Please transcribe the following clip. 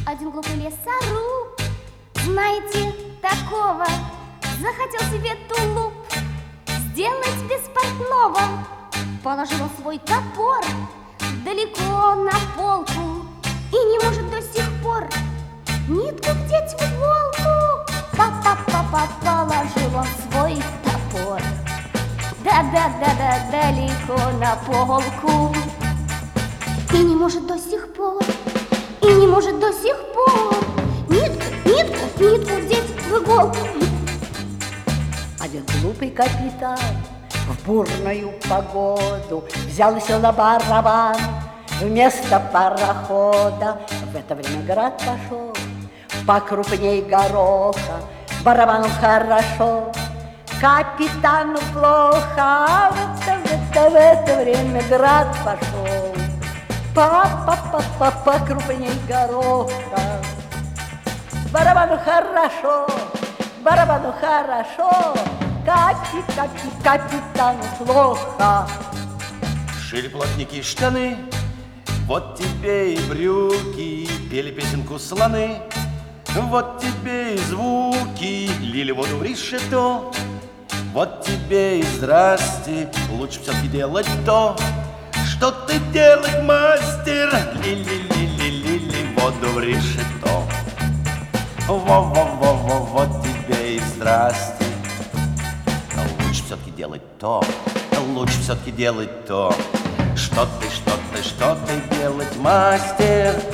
Один глупый лесоруб, знаете, такого, захотел себе тулуп сделать без портного. Положил он свой топор далеко на полку и не может до сих пор нитку вдеть в иголку. Па-па-па-па, положил он свой топор да-да-да-да далеко на полку и не может до сих пор, и не может до сих пор нитку вдеть в иголку. Один глупый капитан в бурную погоду взял и сел на барабан вместо парохода. В это время град пошел покрупней гороха. Барабану хорошо, капитану плохо. А в это время град пошел покрупней гороха. Барабану хорошо, капитану плохо. Шили плотники штаны, вот тебе и брюки, пели песенку слоны. Вот тебе и звуки, лили воду в решето. Вот тебе и здрасте, лучше все-таки делать то, что ты делать мастер. Лили воду в решето. Во-во-во-во, вот тебе и здрасте. Но лучше все-таки делать то, лучше все-таки делать то, что ты делать мастер.